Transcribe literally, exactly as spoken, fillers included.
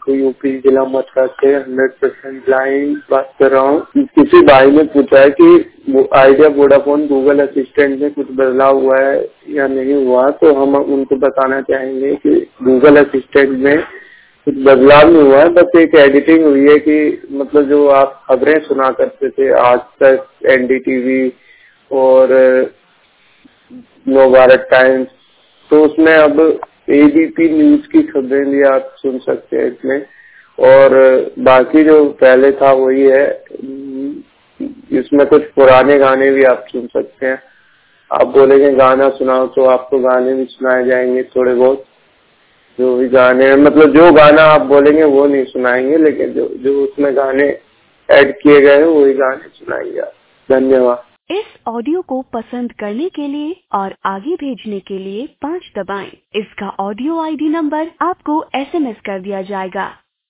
UP जिला मथुरा से hundred percent blind बात कर रहा हूँ। किसी भाई ने पूछा है कि वो आइडिया वोडाफोन गूगल असिस्टेंट में कुछ बदलाव हुआ है या नहीं हुआ, तो हम उनको बताना चाहेंगे कि गूगल असिस्टेंट में कुछ बदलाव नहीं हुआ है, बस एक एडिटिंग हुई है कि मतलब जो आप खबरें सुना करते थे आज तक, एनडीटीवी और नव भारत टाइम्स, तो उसमें अब एबीपी न्यूज की खबरें भी आप सुन सकते हैं इसमें। और बाकी जो पहले था वही है, इसमें कुछ पुराने गाने भी आप सुन सकते हैं। आप बोलेंगे गाना सुनाओ तो आपको गाने भी सुनाए जाएंगे थोड़े बहुत, जो भी गाने मतलब जो गाना आप बोलेंगे वो नहीं सुनाएंगे, लेकिन जो जो उसमें गाने ऐड किए गए हैं वही गाने सुनाएंगे आप। धन्यवाद। इस ऑडियो को पसंद करने के लिए और आगे भेजने के लिए पाँच दबाएं। इसका ऑडियो आईडी नंबर आपको एसएमएस कर दिया जाएगा।